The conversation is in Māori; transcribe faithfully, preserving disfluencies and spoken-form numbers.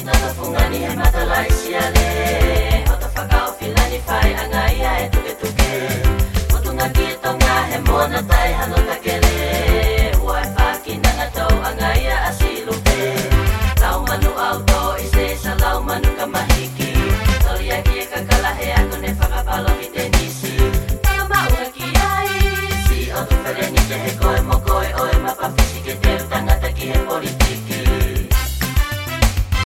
Fungani he matalai siale o ta whakao whilani whai anga ia e tuke tuke o tunga ki tonga he mona tai hano takele